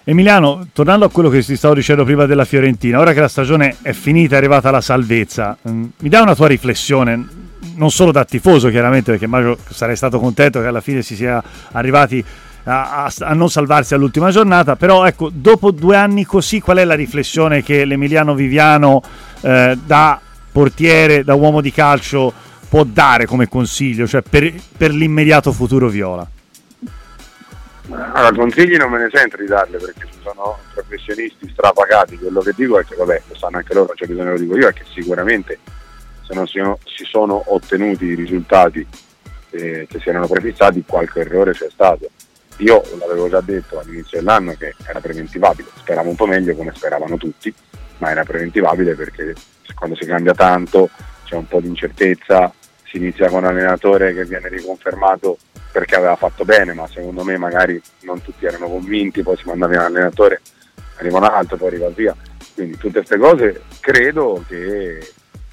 Emiliano, tornando a quello che ti stavo dicendo prima della Fiorentina, ora che la stagione è finita, è arrivata la salvezza, mi dai una tua riflessione, non solo da tifoso chiaramente, perché immagino che sarei stato contento che alla fine si sia arrivati a non salvarsi all'ultima giornata, però ecco, dopo 2 anni così, qual è la riflessione che l'Emiliano Viviano da portiere, da uomo di calcio può dare come consiglio, cioè per l'immediato futuro viola? Allora, consigli non me ne sento di darle, perché ci sono professionisti strapagati. Quello che dico è che, vabbè, lo sanno anche loro, non c'è bisogno, lo dico io, è che sicuramente se non si sono ottenuti i risultati che si erano prefissati, qualche errore c'è stato. Io l'avevo già detto all'inizio dell'anno che era preventivabile, speravo un po' meglio come speravano tutti, ma era preventivabile perché quando si cambia tanto c'è un po' di incertezza, si inizia con un allenatore che viene riconfermato perché aveva fatto bene, ma secondo me magari non tutti erano convinti, poi si manda via un allenatore, arriva un altro, poi arriva via. Quindi tutte queste cose credo che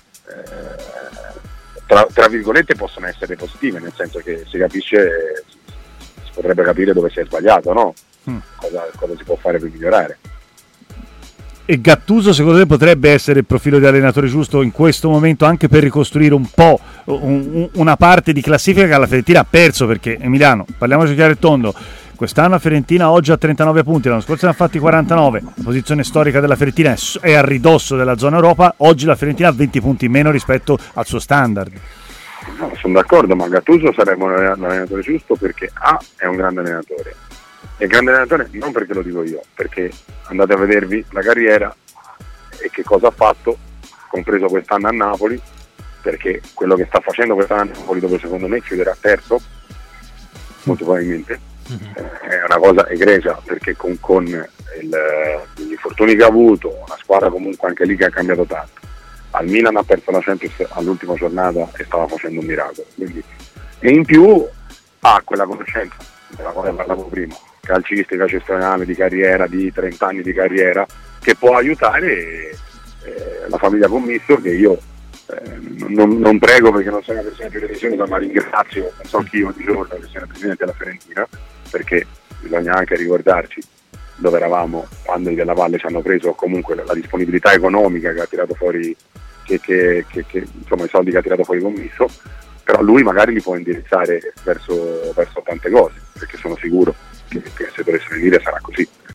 tra virgolette possono essere positive, nel senso che si capisce, si potrebbe capire dove si è sbagliato, no? Cosa si può fare per migliorare. E Gattuso secondo te potrebbe essere il profilo di allenatore giusto in questo momento, anche per ricostruire un po' una parte di classifica che la Fiorentina ha perso? Perché, Emiliano, parliamoci chiaro e tondo, quest'anno la Fiorentina oggi ha 39 punti, l'anno scorso ne ha fatti 49, la posizione storica della Fiorentina è a ridosso della zona Europa, oggi la Fiorentina ha 20 punti in meno rispetto al suo standard. No, sono d'accordo, ma Gattuso sarebbe l'allenatore giusto perché è un grande allenatore. È un grande allenatore non perché lo dico io, perché andate a vedervi la carriera e che cosa ha fatto, compreso quest'anno a Napoli, perché quello che sta facendo quest'anno a Napoli, dove secondo me chiuderà terzo, molto probabilmente, è una cosa egregia, perché con gli infortuni che ha avuto, una squadra comunque anche lì che ha cambiato tanto. Al Milan ha perso la Champions all'ultima giornata e stava facendo un miracolo. Quindi, e in più ha quella conoscenza della quale parlavo prima, calcistica, gestionale, di carriera, di 30 anni di carriera, che può aiutare la famiglia Commisso, che io non prego perché non sono una persona di televisione, ma ringrazio, non so chi io di giorno che sia il presidente della Fiorentina, perché bisogna anche ricordarci dove eravamo quando i Della Valle ci hanno preso, comunque la disponibilità economica che ha tirato fuori, che insomma i soldi che ha tirato fuori Commisso, però lui magari li può indirizzare verso tante cose, perché sono sicuro che se dovesse venire sarà così.